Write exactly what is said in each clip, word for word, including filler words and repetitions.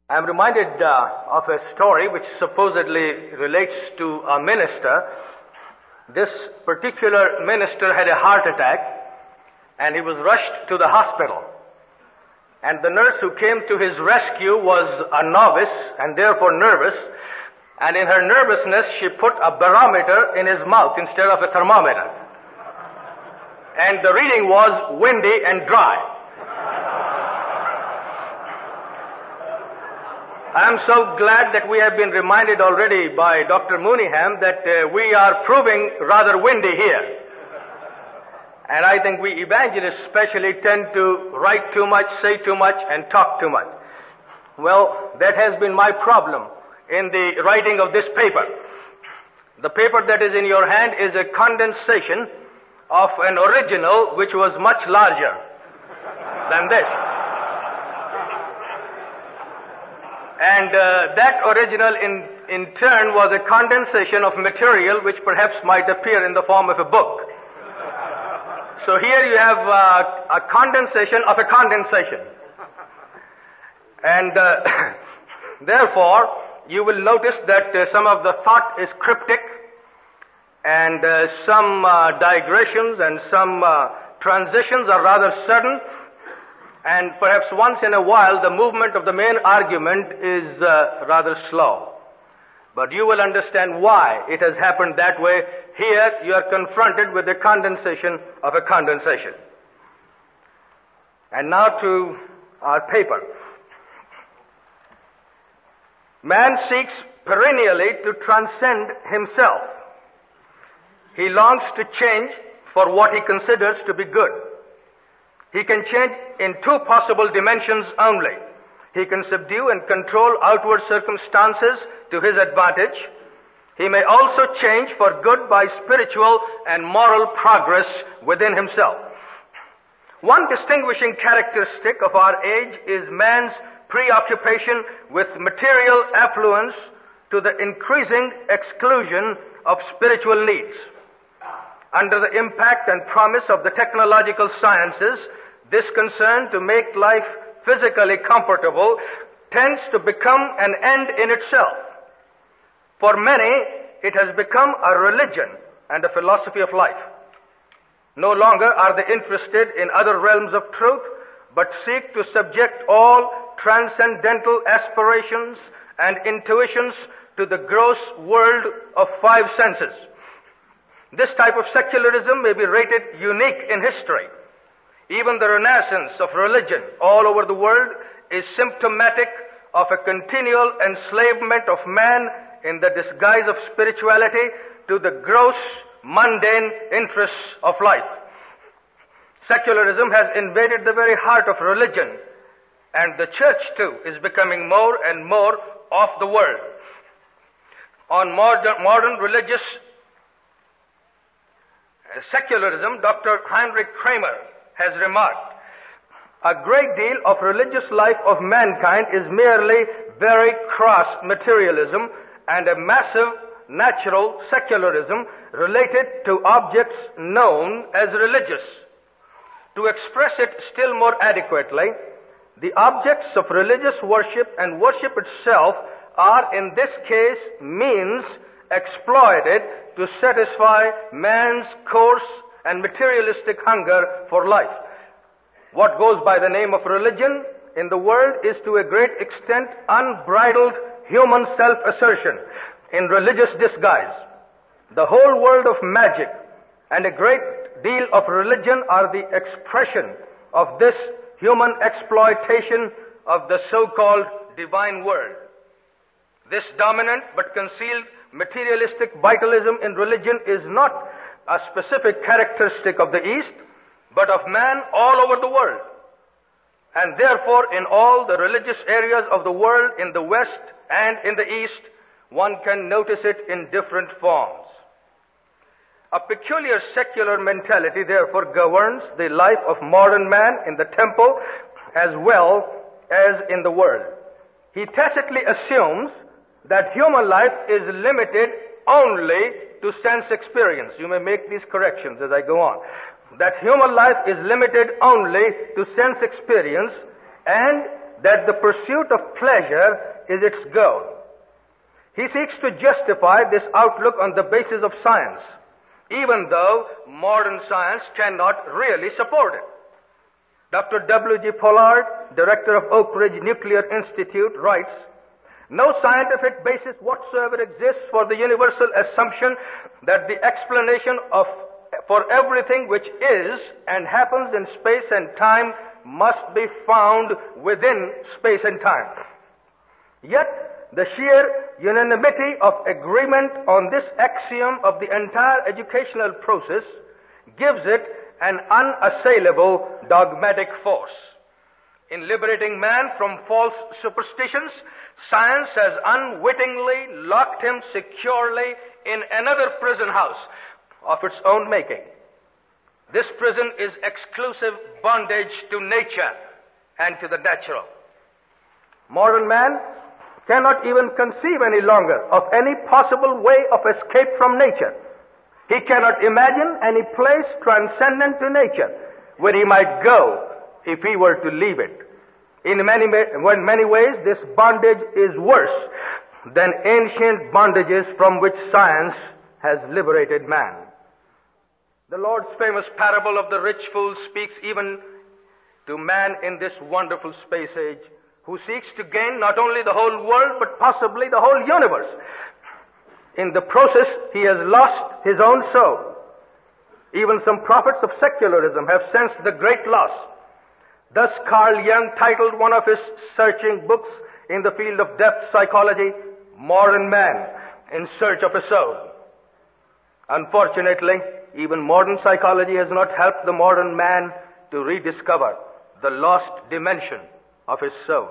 I'm reminded uh, of a story which supposedly relates to a minister. This particular minister had a heart attack and he was rushed to the hospital. And the nurse who came to his rescue was a novice and therefore nervous. And in her nervousness, she put a barometer in his mouth instead of a thermometer. And the reading was windy and dry. I am so glad that we have been reminded already by Doctor Mooneyham that uh, we are proving rather windy here. And I think we evangelists especially tend to write too much, say too much, and talk too much. Well, that has been my problem in the writing of this paper. The paper that is in your hand is a condensation of an original which was much larger than this. And uh, that original in, in turn was a condensation of material which perhaps might appear in the form of a book. So here you have uh, a condensation of a condensation. And uh, therefore, you will notice that uh, some of the thought is cryptic, and uh, some uh, digressions and some uh, transitions are rather sudden, and perhaps once in a while the movement of the main argument is uh, rather slow. But you will understand why it has happened that way. Here you are confronted with the condensation of a condensation. And now to our paper. Man seeks perennially to transcend himself. He longs to change for what he considers to be good. He can change in two possible dimensions only. He can subdue and control outward circumstances to his advantage. He may also change for good by spiritual and moral progress within himself. One distinguishing characteristic of our age is man's preoccupation with material affluence to the increasing exclusion of spiritual needs. Under the impact and promise of the technological sciences, this concern to make life physically comfortable tends to become an end in itself. For many, it has become a religion and a philosophy of life. No longer are they interested in other realms of truth, but seek to subject all transcendental aspirations and intuitions to the gross world of five senses. This type of secularism may be rated unique in history. Even the renaissance of religion all over the world is symptomatic of a continual enslavement of man in the disguise of spirituality to the gross, mundane interests of life. Secularism has invaded the very heart of religion, and the church too is becoming more and more of the world. On modern, modern religious secularism, Doctor Heinrich Kramer has remarked, a great deal of religious life of mankind is merely very crass materialism and a massive natural secularism related to objects known as religious. To express it still more adequately, the objects of religious worship and worship itself are in this case means exploited to satisfy man's coarse and materialistic hunger for life. What goes by the name of religion in the world is to a great extent unbridled human self-assertion in religious disguise. The whole world of magic and a great deal of religion are the expression of this human exploitation of the so-called divine world. This dominant but concealed materialistic vitalism in religion is not a specific characteristic of the East, but of man all over the world. And therefore, in all the religious areas of the world, in the West and in the East, one can notice it in different forms. A peculiar secular mentality, therefore, governs the life of modern man in the temple as well as in the world. He tacitly assumes that human life is limited only to sense experience. You may make these corrections as I go on. That human life is limited only to sense experience, and that the pursuit of pleasure is its goal. He seeks to justify this outlook on the basis of science, even though modern science cannot really support it. Doctor W G Pollard, director of Oak Ridge Nuclear Institute, writes, "No scientific basis whatsoever exists for the universal assumption that the explanation of for everything which is and happens in space and time must be found within space and time. Yet, the sheer unanimity of agreement on this axiom of the entire educational process gives it an unassailable dogmatic force. In liberating man from false superstitions, science has unwittingly locked him securely in another prison house of its own making. This prison is exclusive bondage to nature and to the natural. Modern man cannot even conceive any longer of any possible way of escape from nature. He cannot imagine any place transcendent to nature where he might go if he were to leave it. In many, in many ways, this bondage is worse than ancient bondages from which science has liberated man." The Lord's famous parable of the rich fool speaks even to man in this wonderful space age, who seeks to gain not only the whole world, but possibly the whole universe. In the process, he has lost his own soul. Even some prophets of secularism have sensed the great loss. Thus, Carl Jung titled one of his searching books in the field of depth psychology, "Modern Man in Search of a Soul." Unfortunately, even modern psychology has not helped the modern man to rediscover the lost dimension of his soul.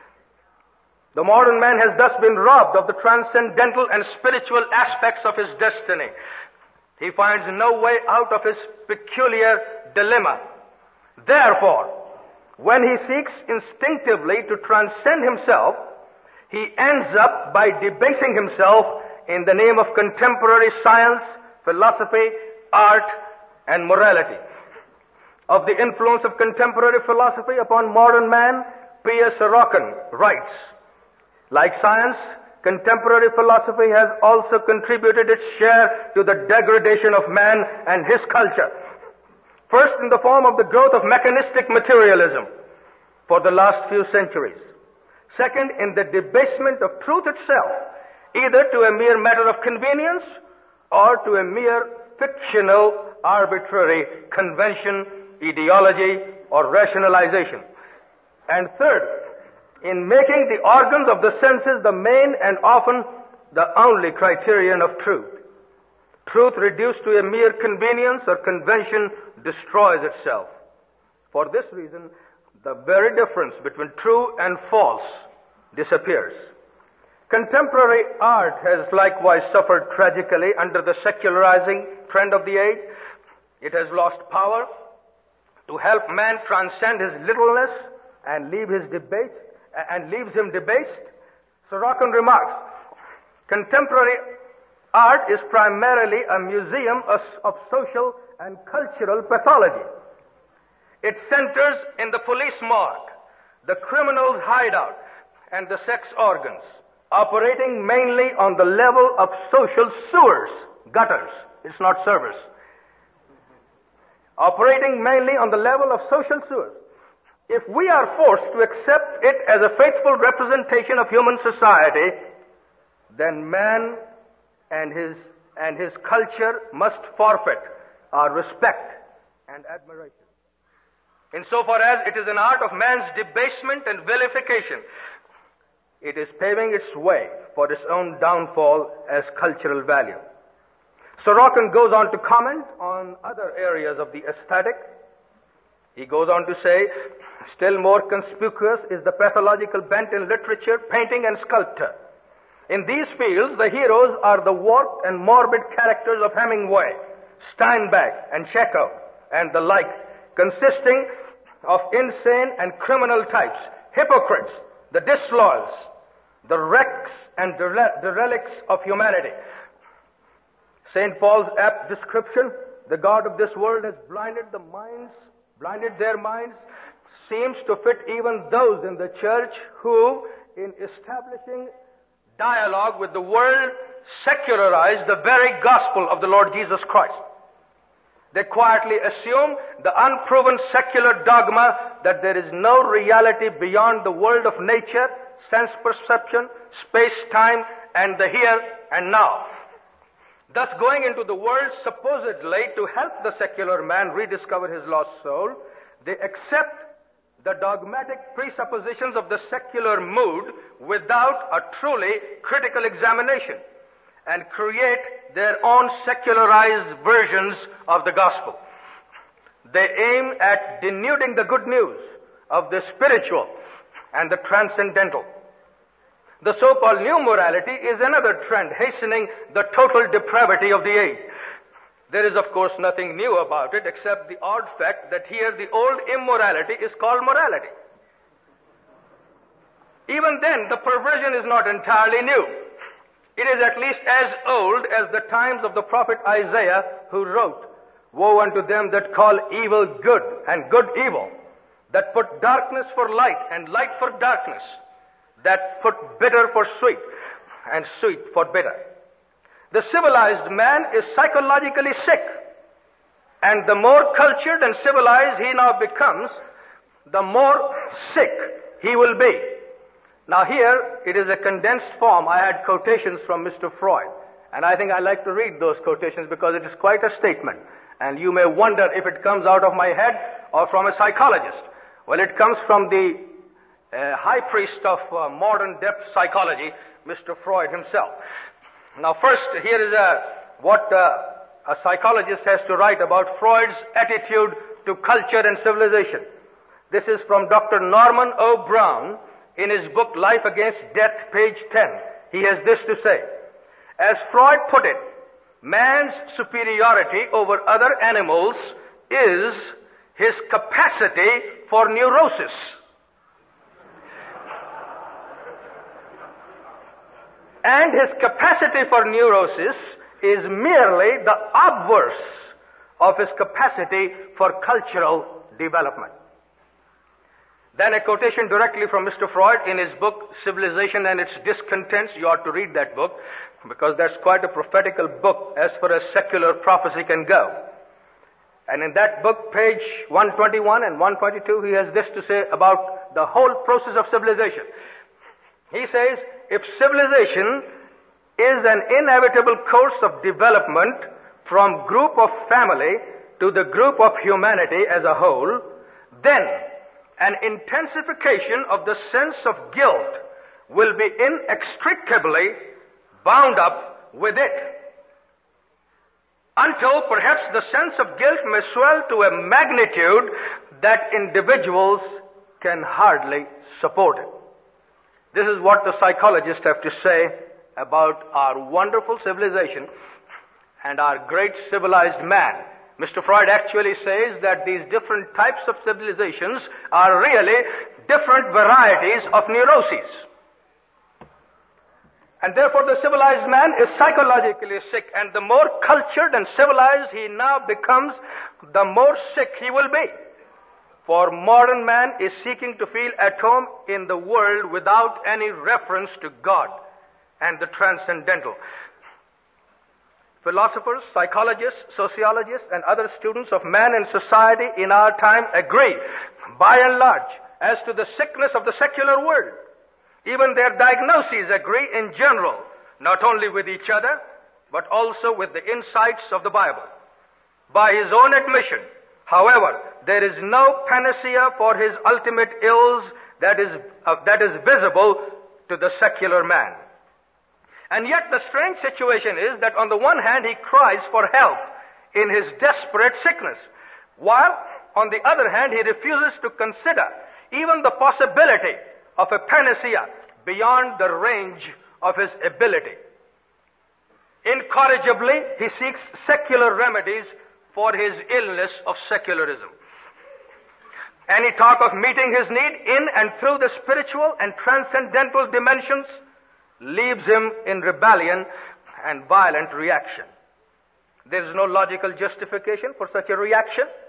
The modern man has thus been robbed of the transcendental and spiritual aspects of his destiny. He finds no way out of his peculiar dilemma. Therefore, when he seeks instinctively to transcend himself, he ends up by debasing himself in the name of contemporary science, philosophy, art, and morality. Of the influence of contemporary philosophy upon modern man, P S Sorokin writes, "Like science, contemporary philosophy has also contributed its share to the degradation of man and his culture. First, in the form of the growth of mechanistic materialism for the last few centuries. Second, in the debasement of truth itself, either to a mere matter of convenience or to a mere fictional, arbitrary convention, ideology, or rationalization. And third, in making the organs of the senses the main and often the only criterion of truth. Truth reduced to a mere convenience or convention destroys itself. For this reason, the very difference between true and false disappears. Contemporary art has likewise suffered tragically under the secularizing trend of the age. It has lost power to help man transcend his littleness and leave his debate and leaves him debased. Sorokin remarks, "Contemporary art is primarily a museum of, of social and cultural pathology. It centers in the police morgue, the criminal's hideout, and the sex organs, operating mainly on the level of social sewers, gutters. It's not service. Operating mainly on the level of social sewers. If we are forced to accept it as a faithful representation of human society, then man and his and his culture must forfeit our respect and admiration. Insofar as it is an art of man's debasement and vilification, it is paving its way for its own downfall as cultural value." Sorokin goes on to comment on other areas of the aesthetic. He goes on to say, "Still more conspicuous is the pathological bent in literature, painting, and sculpture. In these fields, the heroes are the warped and morbid characters of Hemingway, Steinbeck, and Chekhov, and the like, consisting of insane and criminal types, hypocrites, the disloyals, the wrecks and derelicts of humanity. Saint Paul's apt description, the God of this world has blinded the minds, blinded their minds, seems to fit even those in the church who, in establishing dialogue with the world, secularize the very gospel of the Lord Jesus Christ. They quietly assume the unproven secular dogma that there is no reality beyond the world of nature, sense perception, space-time, and the here and now. Thus, going into the world supposedly to help the secular man rediscover his lost soul, they accept the dogmatic presuppositions of the secular mood without a truly critical examination, and create their own secularized versions of the gospel. They aim at denuding the good news of the spiritual and the transcendental. The so-called new morality is another trend hastening the total depravity of the age. There is, of course, nothing new about it except the odd fact that here the old immorality is called morality. Even then, the perversion is not entirely new. It is at least as old as the times of the prophet Isaiah, who wrote, "Woe unto them that call evil good and good evil, that put darkness for light and light for darkness, that put bitter for sweet and sweet for bitter." The civilized man is psychologically sick, and the more cultured and civilized he now becomes, the more sick he will be. Now here, it is a condensed form. I had quotations from Mister Freud, and I think I like to read those quotations because it is quite a statement, and you may wonder if it comes out of my head or from a psychologist. Well, it comes from the uh, high priest of uh, modern depth psychology, Mister Freud himself. Now first, here is a, what uh, a psychologist has to write about Freud's attitude to culture and civilization. This is from Doctor Norman O. Brown in his book Life Against Death, page ten. He has this to say: as Freud put it, man's superiority over other animals is his capacity for neurosis. And his capacity for neurosis is merely the obverse of his capacity for cultural development. Then a quotation directly from Mister Freud in his book, Civilization and Its Discontents. You ought to read that book, because that's quite a prophetical book as far as secular prophecy can go. And in that book, page one twenty-one and one twenty-two, he has this to say about the whole process of civilization. He says, if civilization is an inevitable course of development from group of family to the group of humanity as a whole, then an intensification of the sense of guilt will be inextricably bound up with it, until perhaps the sense of guilt may swell to a magnitude that individuals can hardly support it. This is what the psychologists have to say about our wonderful civilization and our great civilized man. Mister Freud actually says that these different types of civilizations are really different varieties of neuroses. And therefore the civilized man is psychologically sick, and the more cultured and civilized he now becomes, the more sick he will be. For modern man is seeking to feel at home in the world without any reference to God and the transcendental. Philosophers, psychologists, sociologists, and other students of man and society in our time agree, by and large, as to the sickness of the secular world. Even their diagnoses agree in general, not only with each other, but also with the insights of the Bible. By his own admission, however, there is no panacea for his ultimate ills that is, uh, that is visible to the secular man. And yet the strange situation is that on the one hand he cries for help in his desperate sickness, while on the other hand he refuses to consider even the possibility of a panacea beyond the range of his ability. Incorrigibly, he seeks secular remedies for his illness of secularism. Any talk of meeting his need in and through the spiritual and transcendental dimensions leaves him in rebellion and violent reaction. There is no logical justification for such a reaction.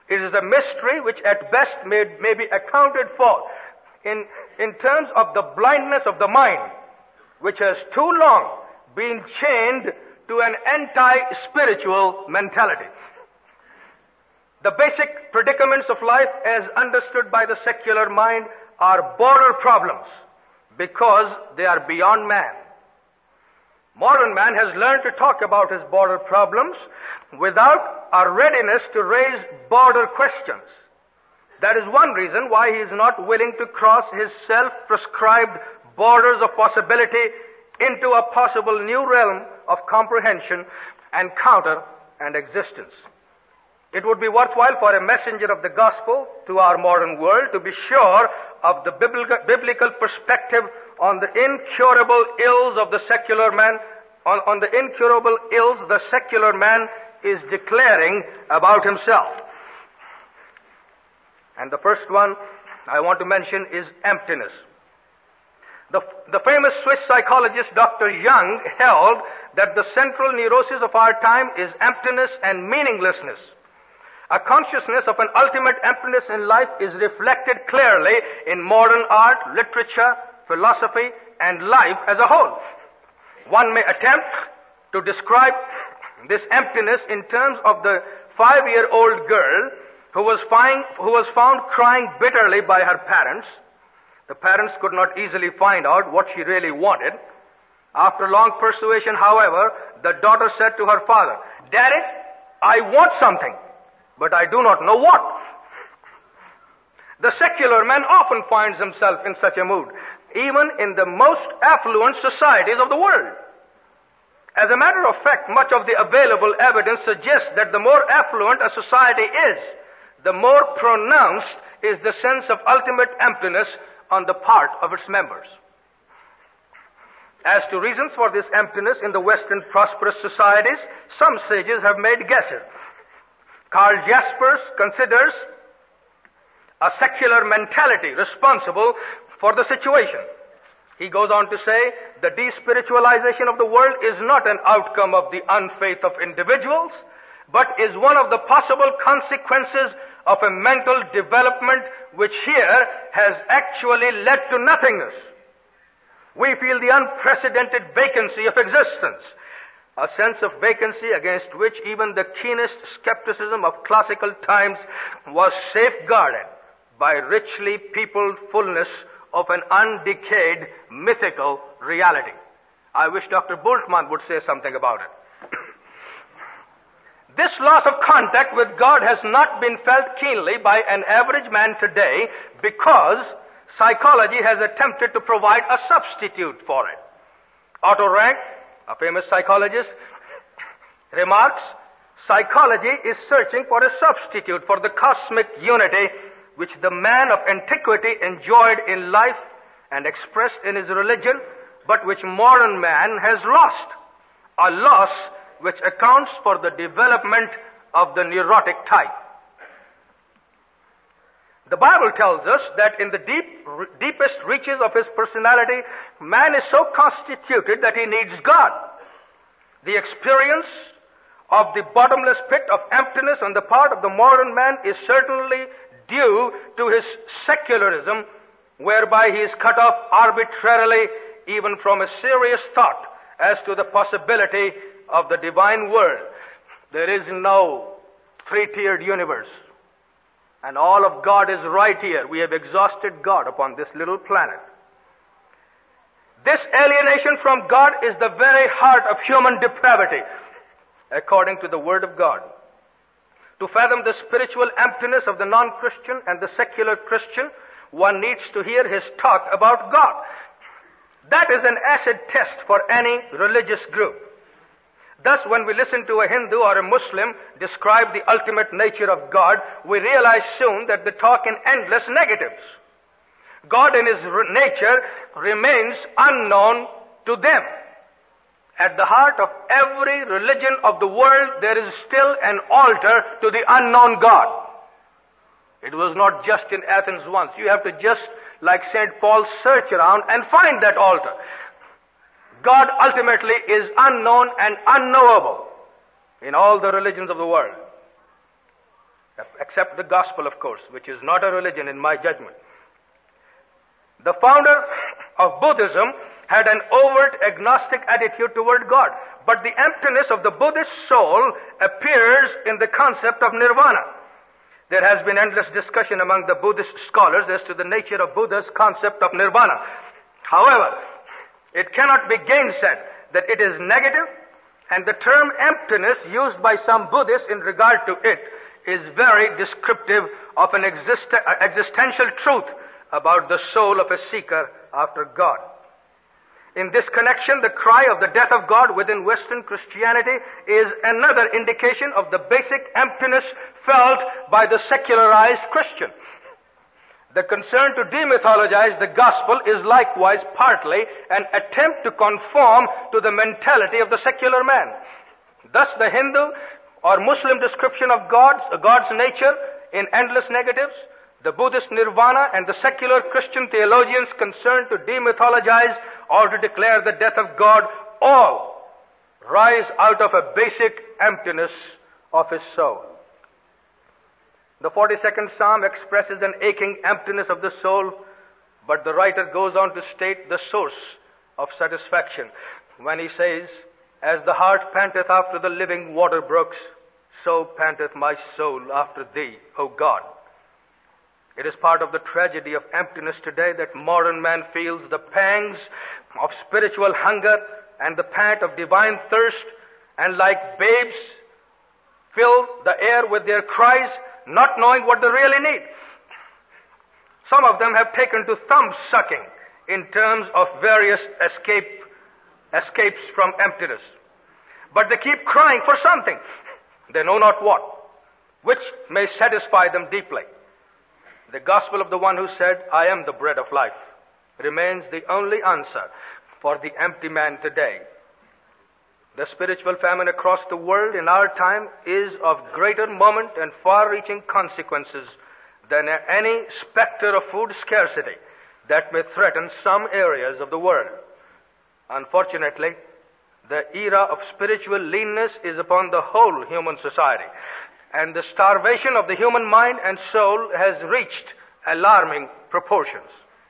It is a mystery which at best may, may be accounted for in, in terms of the blindness of the mind, which has too long been chained to an anti-spiritual mentality. The basic predicaments of life as understood by the secular mind are border problems because they are beyond man. Modern man has learned to talk about his border problems without a readiness to raise border questions. That is one reason why he is not willing to cross his self-prescribed borders of possibility into a possible new realm of comprehension and counter and existence. It would be worthwhile for a messenger of the gospel to our modern world to be sure of the biblical perspective on the incurable ills of the secular man, on, on the incurable ills the secular man is declaring about himself. And the first one I want to mention is emptiness. The, the famous Swiss psychologist Doctor Jung held that the central neurosis of our time is emptiness and meaninglessness. A consciousness of an ultimate emptiness in life is reflected clearly in modern art, literature, philosophy, and life as a whole. One may attempt to describe this emptiness in terms of the five-year-old girl who was, find, who was found crying bitterly by her parents. The parents could not easily find out what she really wanted. After long persuasion, however, the daughter said to her father, "Daddy, I want something, but I do not know what." The secular man often finds himself in such a mood, even in the most affluent societies of the world. As a matter of fact, much of the available evidence suggests that the more affluent a society is, the more pronounced is the sense of ultimate emptiness on the part of its members. As to reasons for this emptiness in the Western prosperous societies, some sages have made guesses. Karl Jaspers considers a secular mentality responsible for the situation. He goes on to say, the despiritualization of the world is not an outcome of the unfaith of individuals, but is one of the possible consequences of a mental development which here has actually led to nothingness. We feel the unprecedented vacancy of existence, a sense of vacancy against which even the keenest skepticism of classical times was safeguarded by richly peopled fullness of an undecayed mythical reality. I wish Doctor Bultmann would say something about it. This loss of contact with God has not been felt keenly by an average man today because psychology has attempted to provide a substitute for it. Otto Rank, a famous psychologist, remarks, psychology is searching for a substitute for the cosmic unity which the man of antiquity enjoyed in life and expressed in his religion, but which modern man has lost. A loss which accounts for the development of the neurotic type. The Bible tells us that in the deep, deepest reaches of his personality, man is so constituted that he needs God. The experience of the bottomless pit of emptiness on the part of the modern man is certainly due to his secularism, whereby he is cut off arbitrarily even from a serious thought as to the possibility of the divine world. There is no three-tiered universe, and all of God is right here. We have exhausted God upon this little planet. This alienation from God is the very heart of human depravity, according to the Word of God. To fathom the spiritual emptiness of the non-Christian and the secular Christian, one needs to hear his talk about God. That is an acid test for any religious group. Thus, when we listen to a Hindu or a Muslim describe the ultimate nature of God, we realize soon that they talk in endless negatives. God in his re- nature remains unknown to them. At the heart of every religion of the world, there is still an altar to the unknown God. It was not just in Athens once. You have to just, like Saint Paul, search around and find that altar. God ultimately is unknown and unknowable in all the religions of the world. except the gospel, of course, which is not a religion in my judgment. The founder of Buddhism had an overt agnostic attitude toward God, but the emptiness of the Buddhist soul appears in the concept of nirvana. There has been endless discussion among the Buddhist scholars as to the nature of Buddha's concept of nirvana. However, it cannot be gainsaid that it is negative, and the term emptiness used by some Buddhists in regard to it is very descriptive of an exist- existential truth about the soul of a seeker after God. In this connection, the cry of the death of God within Western Christianity is another indication of the basic emptiness felt by the secularized Christian. The concern to demythologize the gospel is likewise partly an attempt to conform to the mentality of the secular man. Thus, the Hindu or Muslim description of God's, God's nature in endless negatives, the Buddhist nirvana, and the secular Christian theologians concerned to demythologize or to declare the death of God, all rise out of a basic emptiness of his soul. The forty-second Psalm expresses an aching emptiness of the soul, but the writer goes on to state the source of satisfaction when he says, "As the heart panteth after the living water brooks, so panteth my soul after thee, O God." It is part of the tragedy of emptiness today that modern man feels the pangs of spiritual hunger and the pant of divine thirst, and like babes fill the air with their cries, not knowing what they really need. Some of them have taken to thumb-sucking in terms of various escape, escapes from emptiness. But they keep crying for something, they know not what, which may satisfy them deeply. The gospel of the one who said, "I am the bread of life," remains the only answer for the empty man today. The spiritual famine across the world in our time is of greater moment and far-reaching consequences than any specter of food scarcity that may threaten some areas of the world. Unfortunately, the era of spiritual leanness is upon the whole human society, and the starvation of the human mind and soul has reached alarming proportions.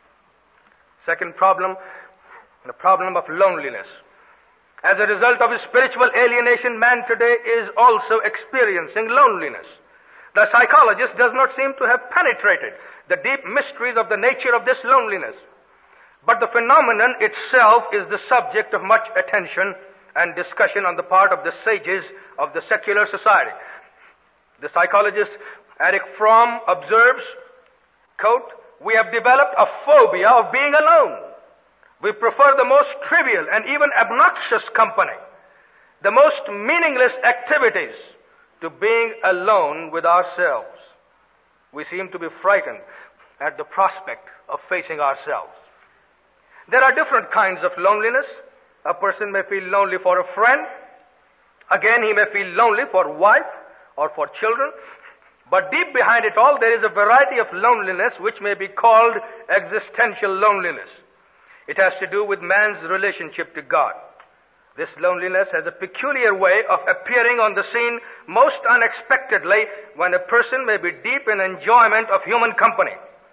Second problem, the problem of loneliness. As a result of his spiritual alienation, man today is also experiencing loneliness. The psychologist does not seem to have penetrated the deep mysteries of the nature of this loneliness, but the phenomenon itself is the subject of much attention and discussion on the part of the sages of the secular society. The psychologist Erich Fromm observes, quote, "We have developed a phobia of being alone. We prefer the most trivial and even obnoxious company, the most meaningless activities, to being alone with ourselves. We seem to be frightened at the prospect of facing ourselves." There are different kinds of loneliness. A person may feel lonely for a friend. Again, he may feel lonely for wife or for children. But deep behind it all, there is a variety of loneliness which may be called existential loneliness. It has to do with man's relationship to God. This loneliness has a peculiar way of appearing on the scene most unexpectedly when a person may be deep in enjoyment of human company.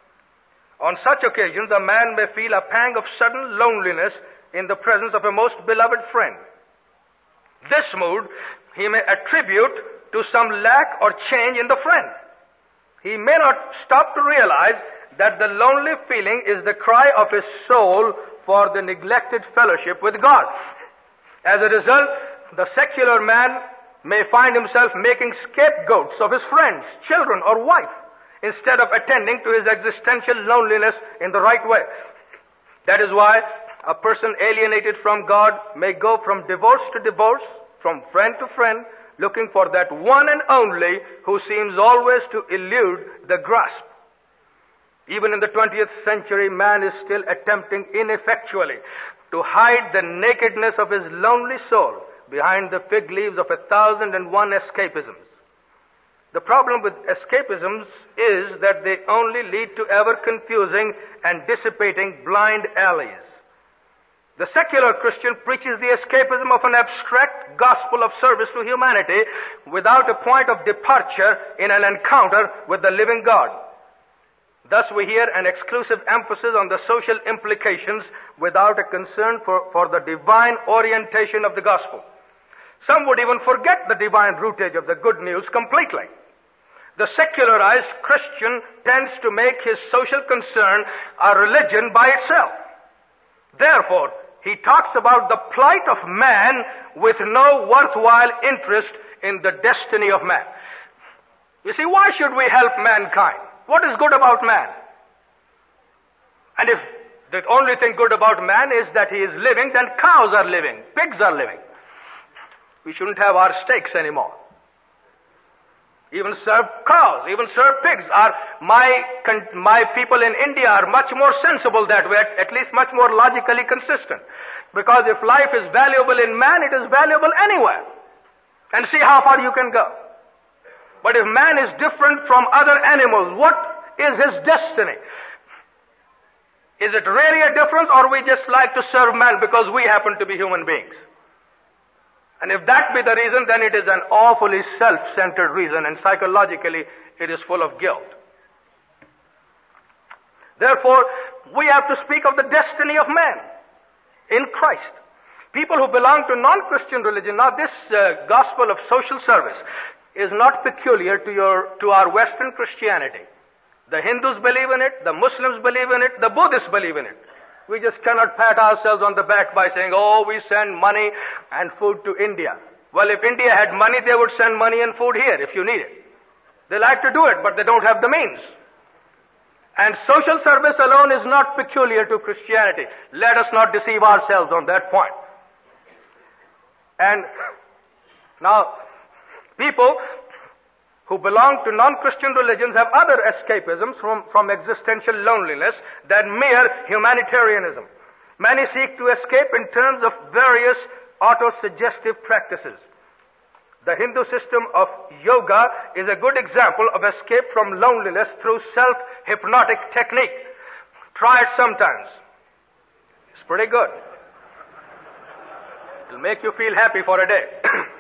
On such occasions, a man may feel a pang of sudden loneliness in the presence of a most beloved friend. This mood he may attribute to some lack or change in the friend. He may not stop to realize that the lonely feeling is the cry of his soul for the neglected fellowship with God. As a result, the secular man may find himself making scapegoats of his friends, children, or wife, instead of attending to his existential loneliness in the right way. That is why a person alienated from God may go from divorce to divorce, from friend to friend, looking for that one and only who seems always to elude the grasp. Even in the twentieth century, man is still attempting ineffectually to hide the nakedness of his lonely soul behind the fig leaves of a thousand and one escapisms. The problem with escapisms is that they only lead to ever confusing and dissipating blind alleys. The secular Christian preaches the escapism of an abstract gospel of service to humanity without a point of departure in an encounter with the living God. Thus we hear an exclusive emphasis on the social implications without a concern for, for the divine orientation of the gospel. Some would even forget the divine rootage of the good news completely. The secularized Christian tends to make his social concern a religion by itself. Therefore, he talks about the plight of man with no worthwhile interest in the destiny of man. You see, why should we help mankind? What is good about man? And if the only thing good about man is that he is living, then cows are living, pigs are living. We shouldn't have our steaks anymore. Even serve cows, even serve pigs. Are my my people in India are much more sensible that way, at least much more logically consistent. Because if life is valuable in man, it is valuable anywhere. And see how far you can go. But if man is different from other animals, what is his destiny? Is it really a difference, or we just like to serve man because we happen to be human beings? And if that be the reason, then it is an awfully self-centered reason, and psychologically it is full of guilt. Therefore, we have to speak of the destiny of man in Christ. People who belong to non-Christian religion, now this uh, gospel of social service is not peculiar to your to our Western Christianity. The Hindus believe in it, the Muslims believe in it, the Buddhists believe in it. We just cannot pat ourselves on the back by saying, oh, we send money and food to India. Well, if India had money, they would send money and food here if you need it. They like to do it, but they don't have the means. And social service alone is not peculiar to Christianity. Let us not deceive ourselves on that point. And now, people who belong to non-Christian religions have other escapisms from, from existential loneliness than mere humanitarianism. Many seek to escape in terms of various autosuggestive practices. The Hindu system of yoga is a good example of escape from loneliness through self-hypnotic technique. Try it sometimes. It's pretty good. It'll make you feel happy for a day.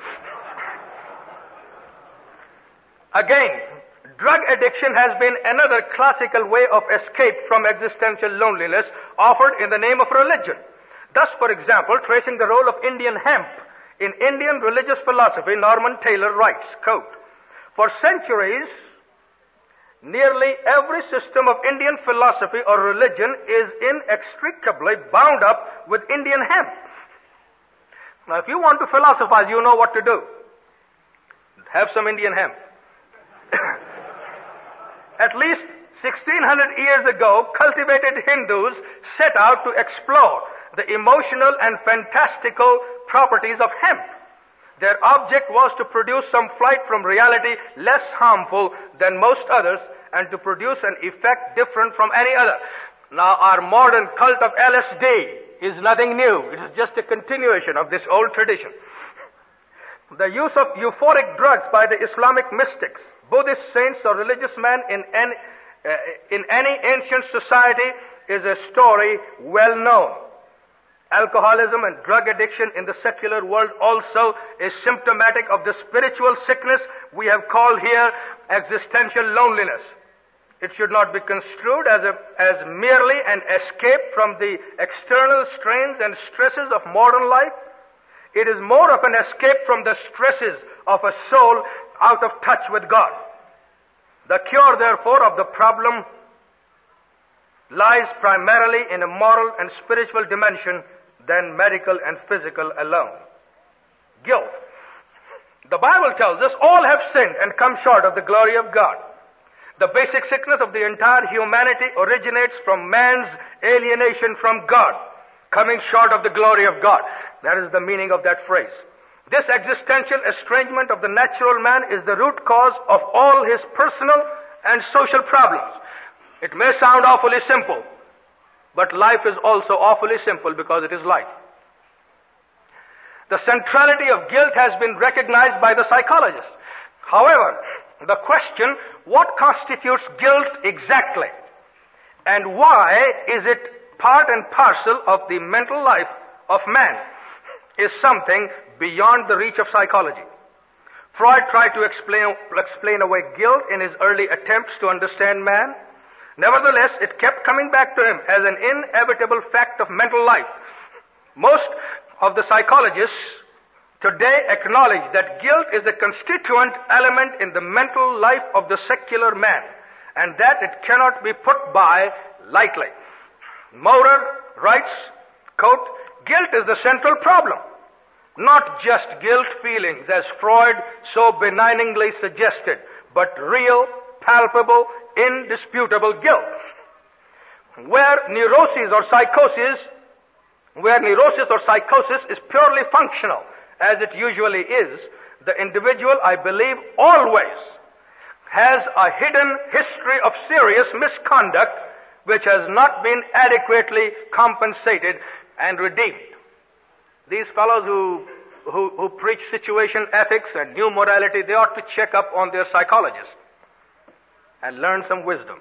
Again, drug addiction has been another classical way of escape from existential loneliness offered in the name of religion. Thus, for example, tracing the role of Indian hemp in Indian religious philosophy, Norman Taylor writes, quote, for centuries, nearly every system of Indian philosophy or religion is inextricably bound up with Indian hemp. Now, if you want to philosophize, you know what to do. Have some Indian hemp. At least sixteen hundred years ago, cultivated Hindus set out to explore the emotional and fantastical properties of hemp. Their object was to produce some flight from reality less harmful than most others and to produce an effect different from any other. Now, our modern cult of L S D is nothing new. It is just a continuation of this old tradition. The use of euphoric drugs by the Islamic mystics, Buddhist saints or religious men in any, uh, in any ancient society is a story well known. Alcoholism and drug addiction in the secular world also is symptomatic of the spiritual sickness we have called here existential loneliness. It should not be construed as, a, as merely an escape from the external strains and stresses of modern life. It is more of an escape from the stresses of a soul out of touch with God. The cure, therefore, of the problem lies primarily in a moral and spiritual dimension than medical and physical alone. Guilt. The Bible tells us all have sinned and come short of the glory of God. The basic sickness of the entire humanity originates from man's alienation from God, coming short of the glory of God. That is the meaning of that phrase. This existential estrangement of the natural man is the root cause of all his personal and social problems. It may sound awfully simple, but life is also awfully simple because it is life. The centrality of guilt has been recognized by the psychologists. However, the question, what constitutes guilt exactly? And why is it part and parcel of the mental life of man is something beyond the reach of psychology. Freud tried to explain, explain away guilt in his early attempts to understand man. Nevertheless, it kept coming back to him as an inevitable fact of mental life. Most of the psychologists today acknowledge that guilt is a constituent element in the mental life of the secular man, and that it cannot be put by lightly. Maurer writes, quote, "Guilt is the central problem. Not just guilt feelings, as Freud so benignly suggested, but real, palpable, indisputable guilt. Where neurosis or psychosis, where neurosis or psychosis is purely functional, as it usually is, the individual, I believe, always has a hidden history of serious misconduct which has not been adequately compensated and redeemed." These fellows who, who, who preach situation ethics and new morality, they ought to check up on their psychologists and learn some wisdom.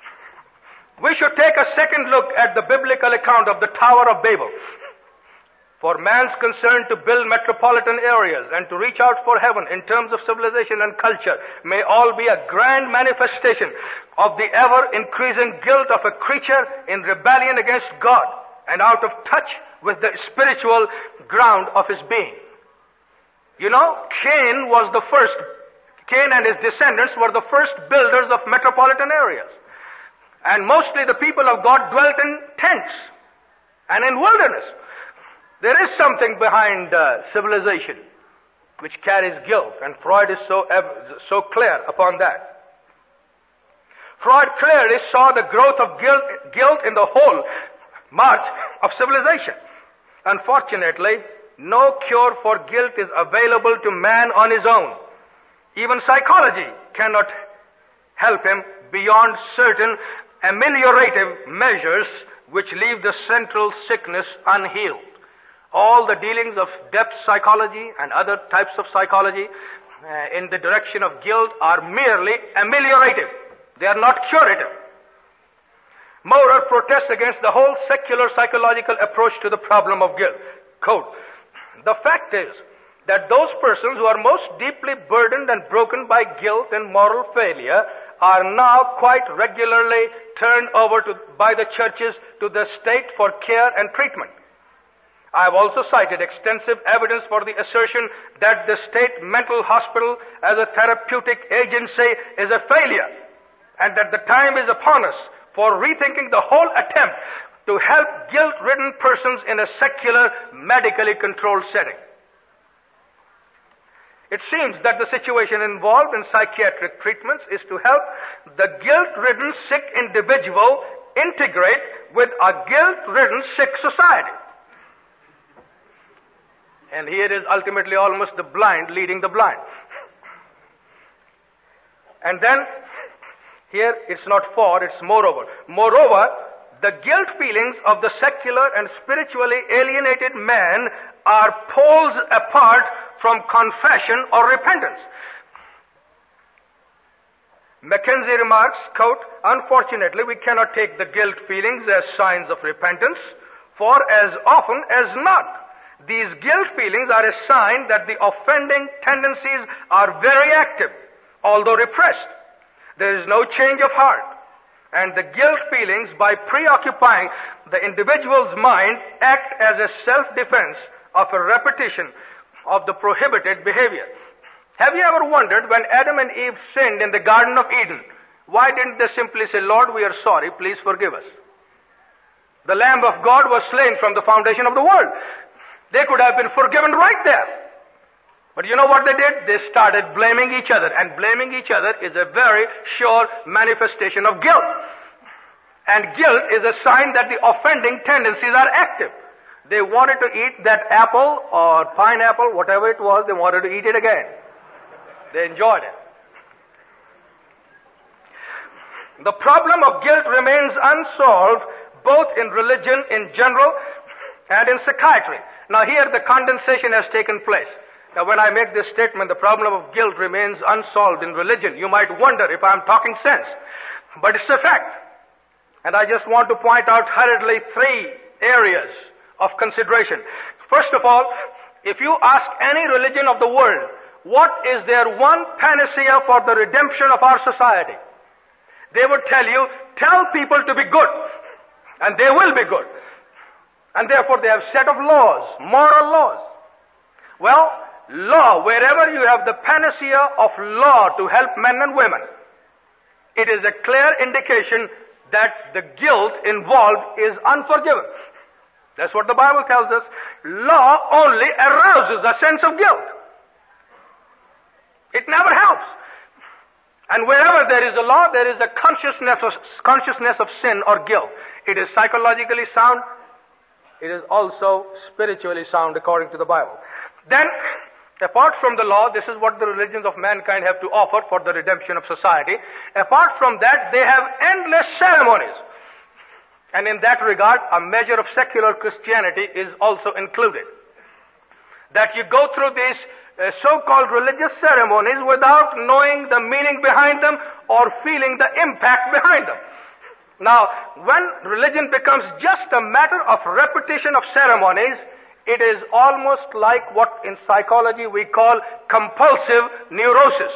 We should take a second look at the biblical account of the Tower of Babel. For man's concern to build metropolitan areas and to reach out for heaven in terms of civilization and culture may all be a grand manifestation of the ever-increasing guilt of a creature in rebellion against God and out of touch with the spiritual ground of his being. You know, Cain was the first, Cain and his descendants were the first builders of metropolitan areas. And mostly the people of God dwelt in tents and in wilderness. There is something behind uh, civilization which carries guilt, and Freud is so, so clear upon that. Freud clearly saw the growth of guilt, guilt in the whole march of civilization. Unfortunately, no cure for guilt is available to man on his own. Even psychology cannot help him beyond certain ameliorative measures which leave the central sickness unhealed. All the dealings of depth psychology and other types of psychology uh, in the direction of guilt are merely ameliorative. They are not curative. Maurer protests against the whole secular psychological approach to the problem of guilt. Quote, "The fact is that those persons who are most deeply burdened and broken by guilt and moral failure are now quite regularly turned over to, by the churches to the state for care and treatment. I have also cited extensive evidence for the assertion that the state mental hospital as a therapeutic agency is a failure, and that the time is upon us for rethinking the whole attempt to help guilt-ridden persons in a secular, medically controlled setting. It seems that the situation involved in psychiatric treatments is to help the guilt-ridden sick individual integrate with a guilt-ridden sick society. And here is ultimately almost the blind leading the blind. And then, here it's not for, it's moreover. Moreover, the guilt feelings of the secular and spiritually alienated man are poles apart from confession or repentance. Mackenzie remarks, quote, "Unfortunately, we cannot take the guilt feelings as signs of repentance, for as often as not, these guilt feelings are a sign that the offending tendencies are very active, although repressed. There is no change of heart, and the guilt feelings, by preoccupying the individual's mind, act as a self-defense of a repetition of the prohibited behavior." Have you ever wondered, when Adam and Eve sinned in the Garden of Eden, why didn't they simply say, "Lord, we are sorry, please forgive us"? The Lamb of God was slain from the foundation of the world. They could have been forgiven right there. But you know what they did? They started blaming each other, and blaming each other is a very sure manifestation of guilt. And guilt is a sign that the offending tendencies are active. They wanted to eat that apple or pineapple, whatever it was, they wanted to eat it again. They enjoyed it. The problem of guilt remains unsolved both in religion in general and in psychiatry. Now here the condensation has taken place. Now when I make this statement, the problem of guilt remains unsolved in religion, you might wonder if I'm talking sense. But it's a fact. And I just want to point out hurriedly three areas of consideration. First of all, if you ask any religion of the world, what is their one panacea for the redemption of our society? They would tell you, tell people to be good, and they will be good. And therefore they have set of laws, moral laws. Well, law, wherever you have the panacea of law to help men and women, it is a clear indication that the guilt involved is unforgiven. That's what the Bible tells us. Law only arouses a sense of guilt. It never helps. And wherever there is a law, there is a consciousness of, consciousness of sin or guilt. It is psychologically sound. It is also spiritually sound according to the Bible. Then, apart from the law, this is what the religions of mankind have to offer for the redemption of society. Apart from that, they have endless ceremonies. And in that regard, a measure of secular Christianity is also included. That you go through these uh, so-called religious ceremonies without knowing the meaning behind them or feeling the impact behind them. Now, when religion becomes just a matter of repetition of ceremonies, it is almost like what in psychology we call compulsive neurosis.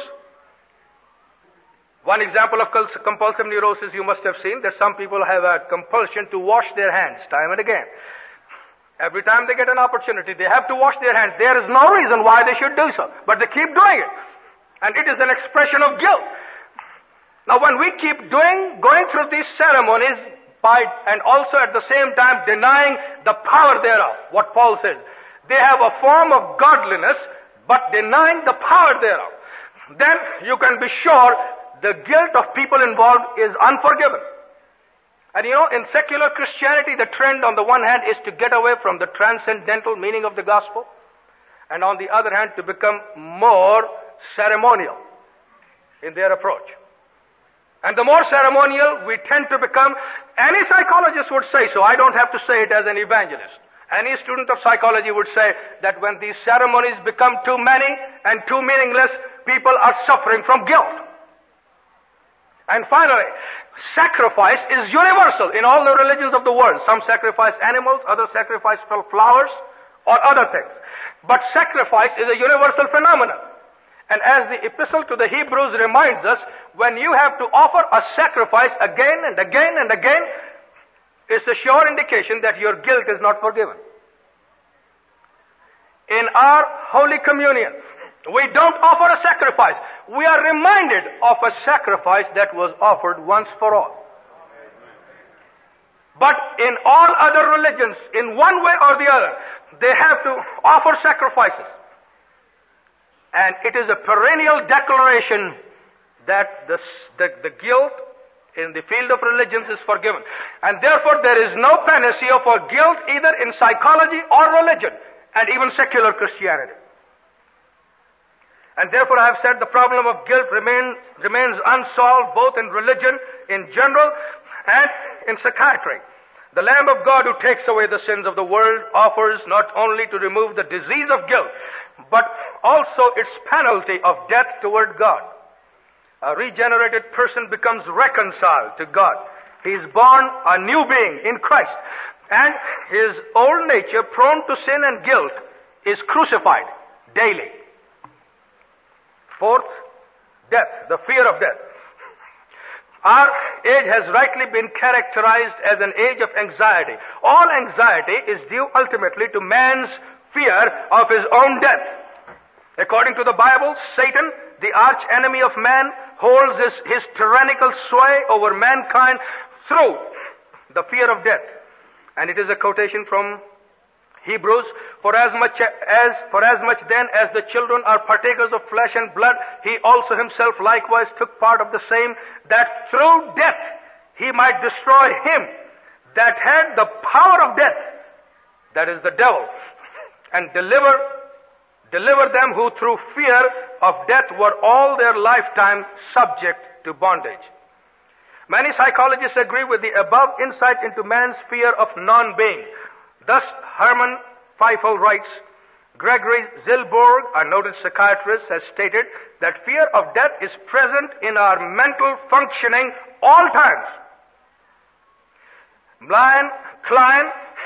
One example of compulsive neurosis you must have seen, that some people have a compulsion to wash their hands time and again. Every time they get an opportunity, they have to wash their hands. There is no reason why they should do so, but they keep doing it. And it is an expression of guilt. Now when we keep doing, going through these ceremonies, by, and also at the same time denying the power thereof, what Paul says, they have a form of godliness, but denying the power thereof, then you can be sure the guilt of people involved is unforgiven. And you know, in secular Christianity, the trend on the one hand is to get away from the transcendental meaning of the gospel, and on the other hand to become more ceremonial in their approach. And the more ceremonial we tend to become, any psychologist would say so. I don't have to say it as an evangelist. Any student of psychology would say that when these ceremonies become too many and too meaningless, people are suffering from guilt. And finally, sacrifice is universal in all the religions of the world. Some sacrifice animals, others sacrifice flowers or other things. But sacrifice is a universal phenomenon. And as the epistle to the Hebrews reminds us, when you have to offer a sacrifice again and again and again, it's a sure indication that your guilt is not forgiven. In our Holy Communion, we don't offer a sacrifice. We are reminded of a sacrifice that was offered once for all. But in all other religions, in one way or the other, they have to offer sacrifices. And it is a perennial declaration that the, the, the guilt in the field of religions is forgiven. And therefore there is no panacea for guilt either in psychology or religion, and even secular Christianity. And therefore I have said the problem of guilt remain, remains unsolved both in religion in general and in psychiatry. The Lamb of God who takes away the sins of the world offers not only to remove the disease of guilt, but also its penalty of death toward God. A regenerated person becomes reconciled to God. He is born a new being in Christ, and his old nature, prone to sin and guilt, is crucified daily. Fourth, death, the fear of death. Our age has rightly been characterized as an age of anxiety. All anxiety is due ultimately to man's fear of his own death. According to the Bible, Satan, the arch enemy of man, holds his, his tyrannical sway over mankind through the fear of death. And it is a quotation from Hebrews, for as much as, for as much then as the children are partakers of flesh and blood, he also himself likewise took part of the same, that through death he might destroy him that had the power of death, that is the devil, and deliver, deliver them who through fear of death were all their lifetime subject to bondage. Many psychologists agree with the above insight into man's fear of non-being. Thus, Herman Feifel writes, Gregory Zilberg, a noted psychiatrist, has stated that fear of death is present in our mental functioning all times. Brian Klein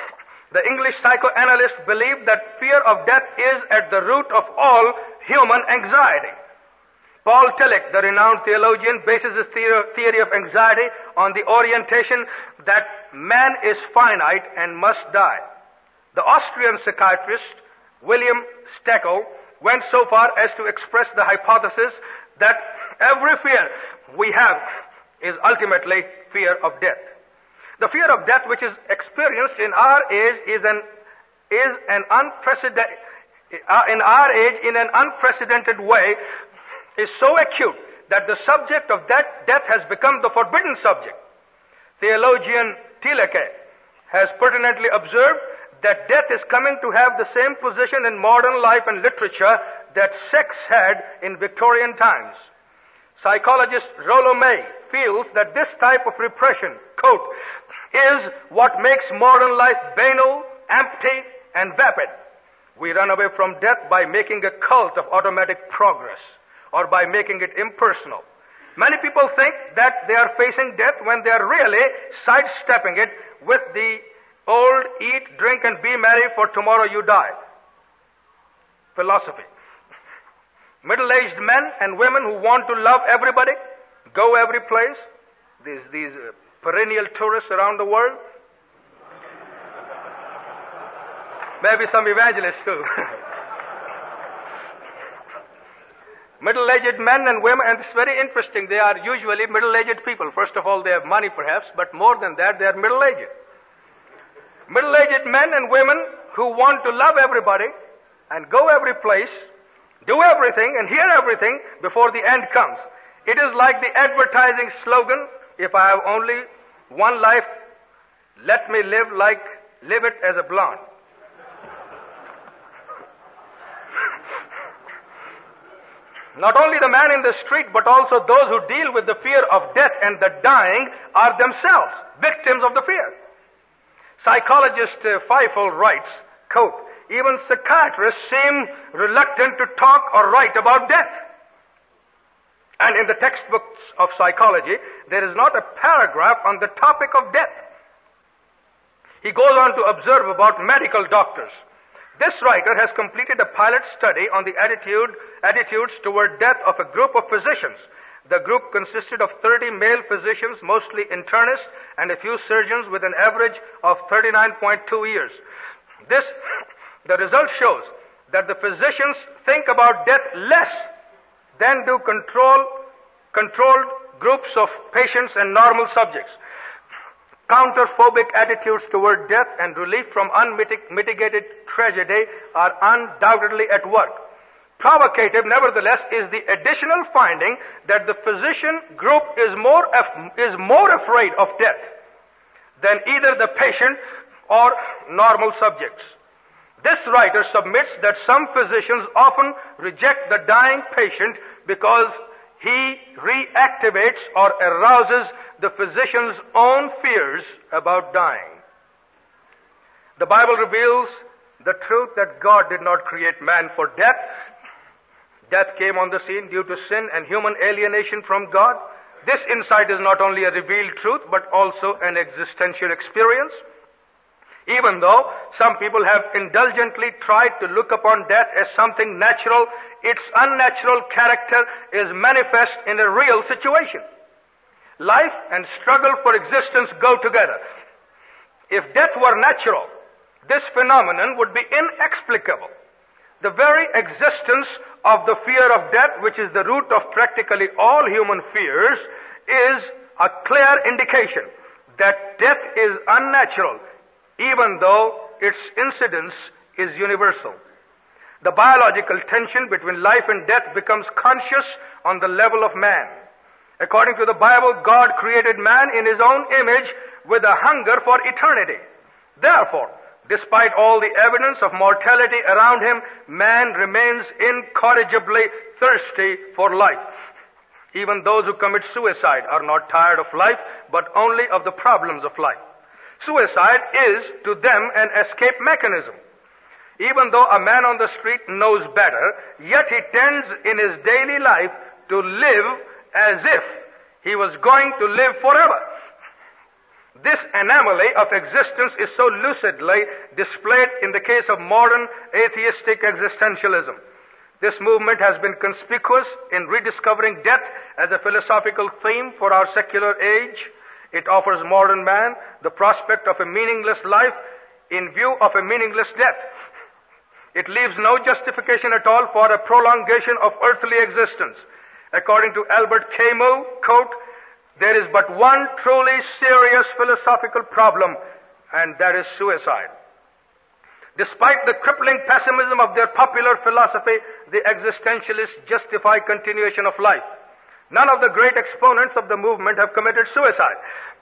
The English psychoanalysts believe that fear of death is at the root of all human anxiety. Paul Tillich, the renowned theologian, bases his theory of anxiety on the orientation that man is finite and must die. The Austrian psychiatrist William Steckel went so far as to express the hypothesis that every fear we have is ultimately fear of death. The fear of death which is experienced in our age is an is an unprecedented uh, in our age in an unprecedented way is so acute that the subject of that death has become the forbidden subject. Theologian Tillich has pertinently observed that death is coming to have the same position in modern life and literature that sex had in Victorian times. Psychologist Rollo May feels that this type of repression, quote, is what makes modern life banal, empty, and vapid. We run away from death by making a cult of automatic progress, or by making it impersonal. Many people think that they are facing death when they are really sidestepping it with the old eat, drink, and be merry, for tomorrow you die philosophy. Middle-aged men and women who want to love everybody, go every place, these, these uh, perennial tourists around the world, maybe some evangelists too. Middle-aged men and women, and it's very interesting, they are usually middle-aged people. First of all, they have money perhaps, but more than that, they are middle-aged. Middle-aged men and women who want to love everybody and go every place, do everything and hear everything before the end comes. It is like the advertising slogan, if I have only one life, let me live like, live it as a blonde. Not only the man in the street, but also those who deal with the fear of death and the dying are themselves victims of the fear. Psychologist uh, Feifel writes, quote, even psychiatrists seem reluctant to talk or write about death. And in the textbooks of psychology, there is not a paragraph on the topic of death. He goes on to observe about medical doctors. This writer has completed a pilot study on the attitude, attitudes toward death of a group of physicians. The group consisted of thirty male physicians, mostly internists, and a few surgeons with an average of thirty-nine point two years. This, the result shows that the physicians think about death less than do control, controlled groups of patients and normal subjects. Counterphobic attitudes toward death and relief from unmitigated tragedy are undoubtedly at work. Provocative, nevertheless, is the additional finding that the physician group is more af- is more afraid of death than either the patient or normal subjects. This writer submits that some physicians often reject the dying patient because he reactivates or arouses the physician's own fears about dying. The Bible reveals the truth that God did not create man for death. Death came on the scene due to sin and human alienation from God. This insight is not only a revealed truth, but also an existential experience. Even though some people have indulgently tried to look upon death as something natural, its unnatural character is manifest in a real situation. Life and struggle for existence go together. If death were natural, this phenomenon would be inexplicable. The very existence of the fear of death, which is the root of practically all human fears, is a clear indication that death is unnatural, even though its incidence is universal. The biological tension between life and death becomes conscious on the level of man. According to the Bible, God created man in His own image with a hunger for eternity. Therefore, despite all the evidence of mortality around him, man remains incorrigibly thirsty for life. Even those who commit suicide are not tired of life, but only of the problems of life. Suicide is, to them, an escape mechanism. Even though a man on the street knows better, yet he tends in his daily life to live as if he was going to live forever. This anomaly of existence is so lucidly displayed in the case of modern atheistic existentialism. This movement has been conspicuous in rediscovering death as a philosophical theme for our secular age. It offers modern man the prospect of a meaningless life in view of a meaningless death. It leaves no justification at all for a prolongation of earthly existence. According to Albert Camus, quote, "There is but one truly serious philosophical problem, and that is suicide." Despite the crippling pessimism of their popular philosophy, the existentialists justify continuation of life. None of the great exponents of the movement have committed suicide.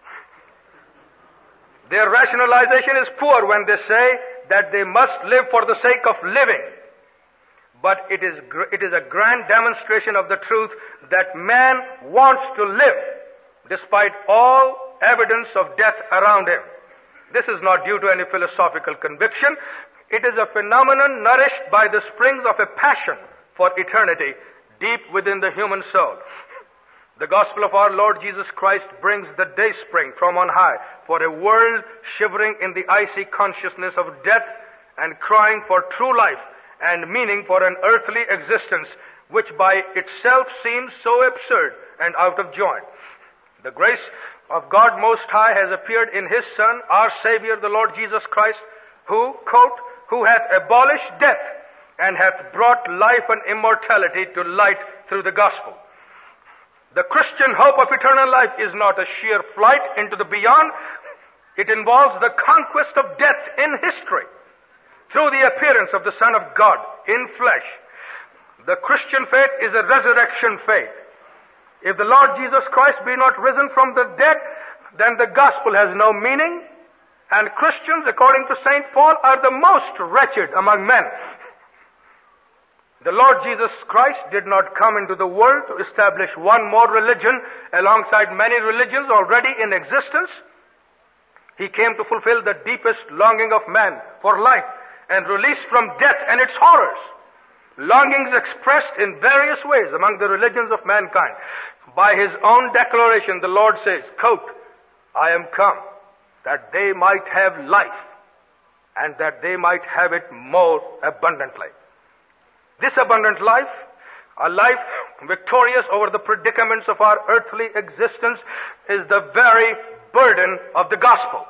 Their rationalization is poor when they say that they must live for the sake of living. But it is, it is a grand demonstration of the truth that man wants to live despite all evidence of death around him. This is not due to any philosophical conviction. It is a phenomenon nourished by the springs of a passion for eternity deep within the human soul. The gospel of our Lord Jesus Christ brings the day spring from on high for a world shivering in the icy consciousness of death and crying for true life and meaning for an earthly existence which by itself seems so absurd and out of joint. The grace of God Most High has appeared in His Son, our Savior, the Lord Jesus Christ, who, quote, "who hath abolished death and hath brought life and immortality to light through the gospel." The Christian hope of eternal life is not a sheer flight into the beyond. It involves the conquest of death in history through the appearance of the Son of God in flesh. The Christian faith is a resurrection faith. If the Lord Jesus Christ be not risen from the dead, then the gospel has no meaning, and Christians, according to Saint Paul, are the most wretched among men. The Lord Jesus Christ did not come into the world to establish one more religion alongside many religions already in existence. He came to fulfill the deepest longing of man for life and release from death and its horrors. Longings expressed in various ways among the religions of mankind. By His own declaration, the Lord says, quote, "I am come that they might have life and that they might have it more abundantly." This abundant life, a life victorious over the predicaments of our earthly existence, is the very burden of the gospel.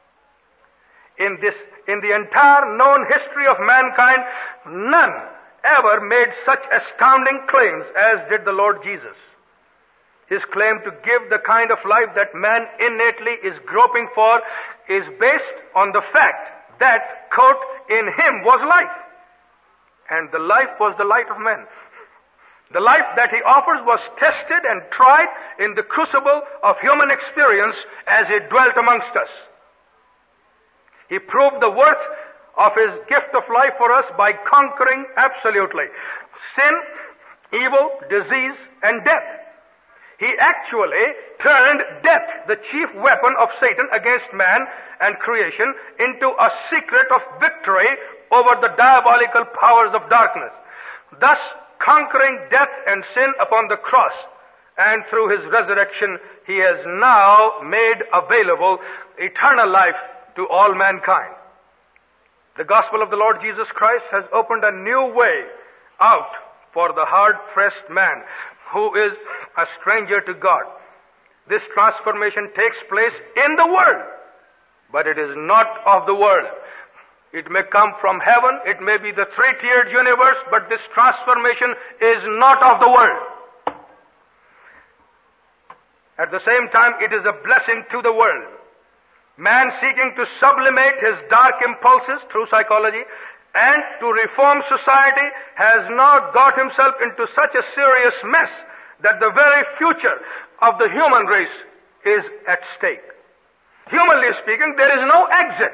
In this, in the entire known history of mankind, none ever made such astounding claims as did the Lord Jesus. His claim to give the kind of life that man innately is groping for is based on the fact that, quote, "in Him was life, and the life was the light of men." The life that He offers was tested and tried in the crucible of human experience as He dwelt amongst us. He proved the worth of His gift of life for us by conquering absolutely sin, evil, disease, and death. He actually turned death, the chief weapon of Satan against man and creation, into a secret of victory over the diabolical powers of darkness, thus conquering death and sin upon the cross. And through His resurrection, He has now made available eternal life to all mankind. The gospel of the Lord Jesus Christ has opened a new way out for the hard-pressed man who is a stranger to God. This transformation takes place in the world, but it is not of the world. It may come from heaven, it may be the three-tiered universe, but this transformation is not of the world. At the same time, it is a blessing to the world. Man seeking to sublimate his dark impulses through psychology and to reform society has now got himself into such a serious mess that the very future of the human race is at stake. Humanly speaking, there is no exit.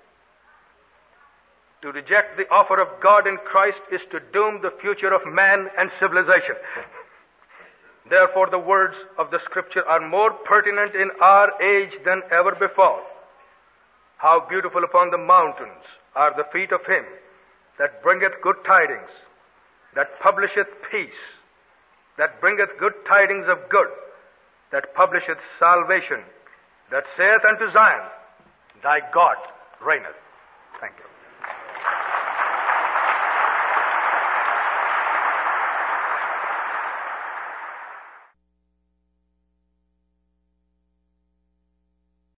To reject the offer of God in Christ is to doom the future of man and civilization. Therefore, the words of the Scripture are more pertinent in our age than ever before. How beautiful upon the mountains are the feet of Him that bringeth good tidings, that publisheth peace, that bringeth good tidings of good, that publisheth salvation, that saith unto Zion, Thy God reigneth. Thank you.